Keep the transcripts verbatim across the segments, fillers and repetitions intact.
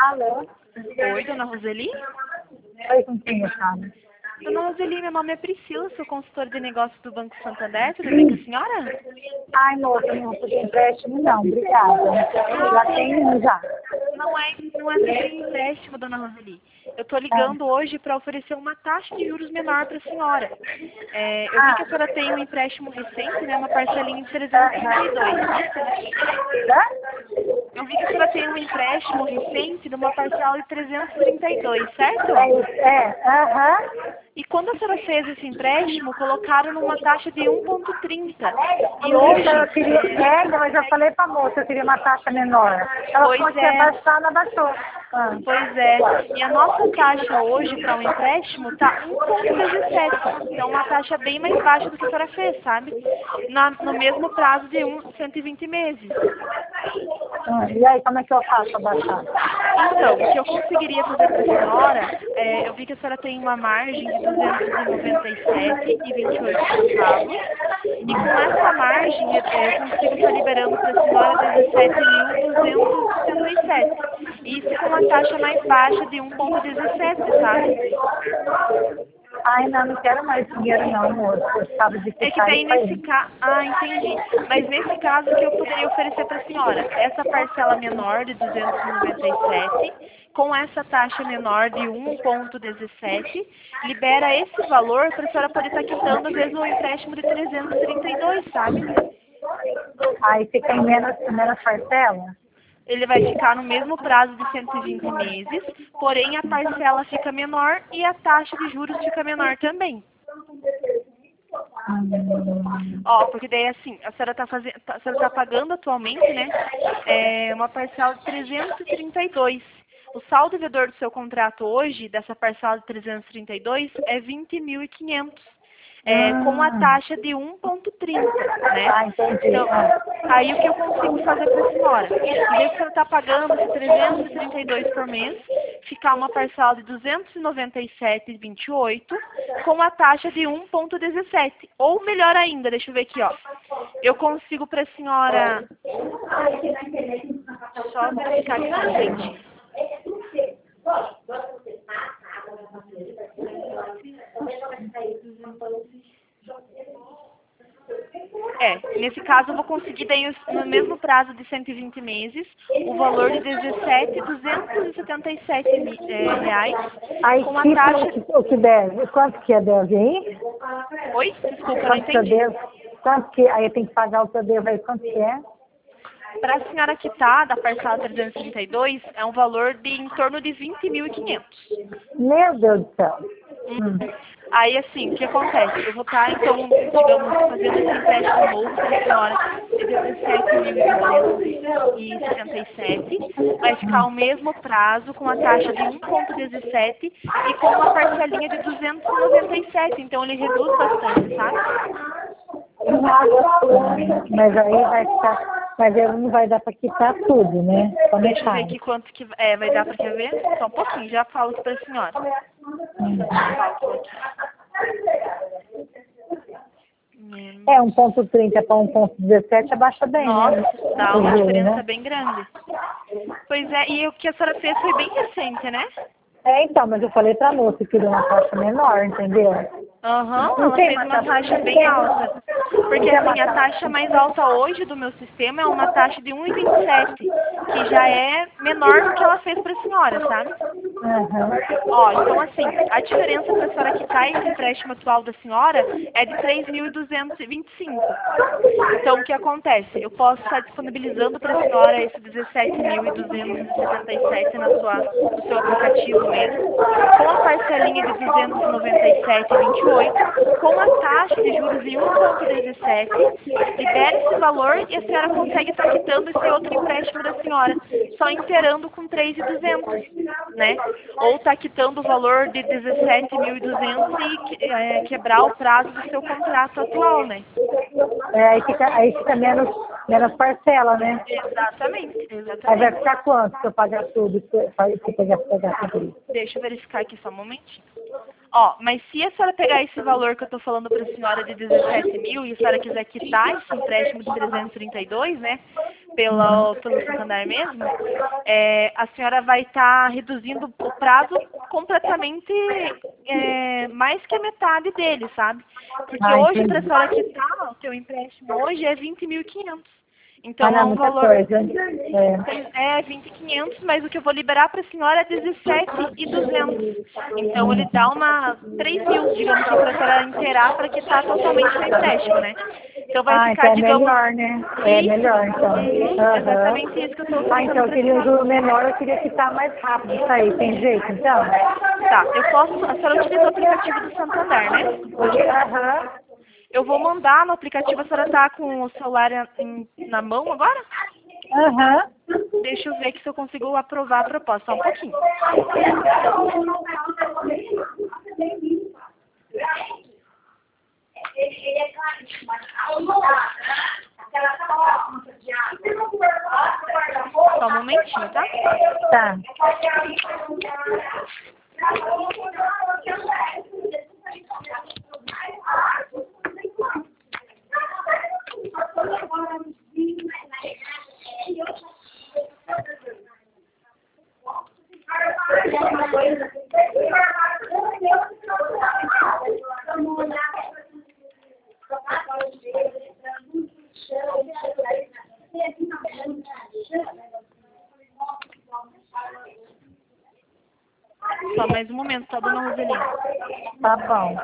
Alô? Oi, dona Roseli? Oi, com quem eu falo? Dona Roseli, meu nome é Priscila, sou consultora de negócios do Banco Santander, tudo bem com a senhora? Ai, moça, eu não vou fazer empréstimo, não. Obrigada. Já tenho um já. Não é, não é sobre empréstimo, dona Roseli. Eu estou Ah, ligando hoje para oferecer uma taxa de juros menor para a senhora. É, eu vi que a senhora tem um empréstimo recente, né, uma parcelinha de trezentos e trinta e dois, isso? Hã? Eu vi que a senhora tem um empréstimo recente de uma parcela de trezentos e trinta e dois, certo? É isso, é. Aham. E quando a senhora fez esse empréstimo, colocaram numa taxa de um vírgula trinta. E hoje, Então, eu queria... É, não, eu já falei pra moça, eu queria uma taxa menor. Ela pois falou que ia é, baixar, ela baixou. Ah. pois é. E a nossa taxa hoje para um empréstimo está um vírgula dezessete. Então, uma taxa bem mais baixa do que a senhora fez, sabe? Na, no mesmo prazo de um, cento e vinte meses. Ah, e aí, como é que eu faço pra baixar? Então, o que eu conseguiria fazer para a senhora, é, eu vi que a senhora tem uma margem de duzentos e noventa e sete e vinte e oito centavos. E com essa margem, é, eu consigo estar liberando para a senhora dezessete mil duzentos e sessenta e sete. Isso com uma taxa mais baixa de um vírgula dezessete, sabe? Ai, não, não quero mais dinheiro não, moça. Eu estava de É que ficar daí isso aí. nesse caso... Ah, entendi. Mas nesse caso, o que eu poderia oferecer para a senhora? Essa parcela menor de duzentos e noventa e sete, com essa taxa menor de um vírgula dezessete, libera esse valor para a senhora poder estar quitando, às vezes, um empréstimo de trezentos e trinta e dois, sabe? Aí fica em menos, menos parcela? Ele vai ficar no mesmo prazo de cento e vinte meses, porém a parcela fica menor e a taxa de juros fica menor também. Hum. Ó, porque daí assim, a senhora está fazendo, a senhora tá pagando atualmente, né, é, uma parcela de trezentos e trinta e dois. O saldo devedor do seu contrato hoje, dessa parcela de trezentos e trinta e dois, é vinte mil e quinhentos. É, com a Ah, taxa de um vírgula trinta, né? ah, entendi. Então, Ah. aí o que eu consigo fazer para a senhora? Em vez de você estar pagando esse trezentos e trinta e dois por mês, ficar uma parcela de duzentos e noventa e sete vírgula vinte e oito com a taxa de um vírgula dezessete. Ou melhor ainda, deixa eu ver aqui, ó. Eu consigo para a senhora... Só verificar aqui um momentinho. É, nesse caso eu vou conseguir daí no mesmo prazo de cento e vinte meses o valor de dezessete mil duzentos e setenta e sete mi- é, reais Aí com a quita taxa... o que deve. Quanto que é deve aí? Oi? Desculpa, eu não Quanto que eu entendi. devo? Quanto que aí tem que pagar o que eu devo aí? Quanto que é? Para a senhora quitar da parcela trezentos e trinta e dois é um valor de em torno de vinte mil e quinhentos. Meu Deus do céu. Hum. Hum. Aí, assim, o que acontece? Eu vou estar, então, digamos, fazendo esse empréstimo novo para a senhora de dezessete mil duzentos e setenta e sete. Vai ficar o mesmo prazo, com a taxa de um vírgula dezessete e com uma parcelinha de duzentos e noventa e sete. Então, ele reduz bastante, sabe? Mas aí vai ficar. Mas ele não vai dar para quitar tudo, né? Só Deixa eu ver metade. aqui quanto que é, vai dar para quer ver? Só um pouquinho, já falo aqui para a senhora. Hum. Cálculo aqui. Menos... É, um ponto trinta para um ponto dezessete abaixa bem, Nossa, né? dá O uma juro, diferença né? bem grande. Pois é, e o que a senhora fez foi bem recente, né? É, então, mas eu falei pra moça que queria uma taxa menor, entendeu? Aham, Não ela tem fez uma uma taxa, taxa não bem tem, alta. não Porque tem uma assim, a taxa. taxa mais alta hoje do meu sistema é uma taxa de um vírgula vinte e sete, que já é menor do que ela fez para a senhora, sabe? Aham. Ó, então assim, a diferença para a senhora quitar esse empréstimo atual da senhora é de três mil duzentos e vinte e cinco. Então, o que acontece? Eu posso estar disponibilizando para a senhora esse dezessete mil duzentos e setenta e sete na sua, no seu aplicativo mesmo, com a parcelinha de duzentos e noventa e sete vírgula vinte e oito, com a taxa de juros de um vírgula dezessete, libera esse valor e a senhora consegue estar quitando esse outro empréstimo da senhora, só inteirando com três mil e duzentos, né? Ou está quitando o valor de dezessete mil e duzentos e que- é, quebrar o prazo do seu contrato atual, né? É, aí fica, aí fica menos, menos parcela, né? Exatamente, Aí vai exatamente. ficar quanto se eu pagar tudo, se, se pegar, pegar tudo isso? Deixa eu verificar aqui só um momentinho. Ó, mas se a senhora pegar esse valor que eu tô falando para a senhora de dezessete mil e a senhora quiser quitar esse empréstimo de trezentos e trinta e dois, né, pelo, pelo Santander mesmo, é, a senhora vai estar reduzindo o prazo completamente é, mais que a metade dele, sabe? Porque Ah, hoje, para a entendi. senhora quitar o seu empréstimo hoje é vinte mil e quinhentos. Então Ah, não, é um muita valor... coisa. É. É vinte mil e quinhentos, mas o que eu vou liberar para a senhora é dezessete mil e duzentos. Então ele dá uma três mil, digamos assim, para a senhora inteirar para quitar totalmente o empréstimo, né? Então vai Ah, ficar, então é digamos... melhor, né? É Isso, melhor, então. uhum, Aham. exatamente isso que eu estou Ah, oferecendo então eu para a queria um senhora. juro menor, eu queria quitar mais rápido isso aí. Tem jeito, então? Tá, eu posso... A senhora utiliza o aplicativo do Santander, né? Aham. Eu vou mandar no aplicativo, a senhora tá com o celular em- na mão agora? Aham. Deixa eu ver que se eu consigo aprovar a proposta, só um pouquinho. Só um momentinho, tá? Tá. Só mais um momento, tá, dona Roselina? Tá bom.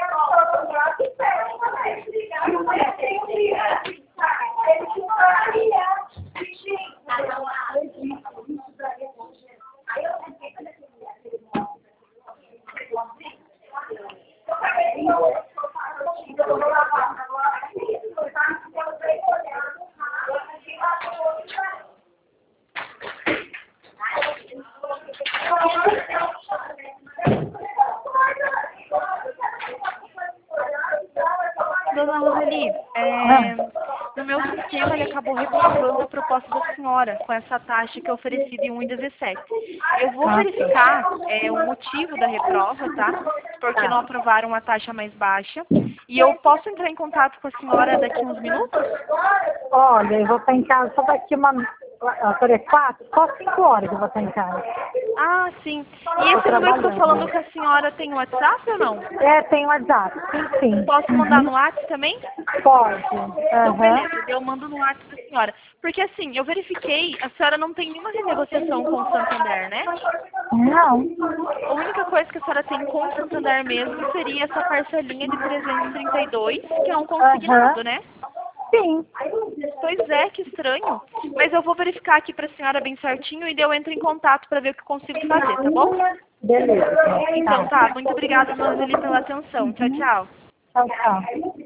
Dona Roseli, é, no meu sistema ele acabou reprovando a proposta da senhora com essa taxa que eu ofereci de um vírgula dezessete. Eu vou verificar é, o motivo da reprova, tá? Porque não aprovaram a taxa mais baixa. E eu posso entrar em contato com a senhora daqui uns minutos? Olha, eu vou estar em casa só daqui uma... Por quatro? Só cinco horas eu vou estar em casa. Ah, sim. E esse número que eu tô falando com a senhora tem WhatsApp ou não? É, tem WhatsApp. Sim, sim. Posso mandar no WhatsApp também? Pode. Então, Aham. beleza, eu mando no WhatsApp da senhora. Porque assim, eu verifiquei, a senhora não tem nenhuma renegociação com o Santander, né? Não. A única coisa que a senhora tem com o Santander mesmo seria essa parcelinha de trezentos e trinta e dois, que é um consignado, né? Sim. Pois é, que estranho. Mas eu vou verificar aqui pra senhora bem certinho e daí eu entro em contato pra ver o que eu consigo fazer, tá bom? Beleza. Então tá, muito obrigada, dona Zeli, pela atenção. Tchau, tchau. Tchau, tchau.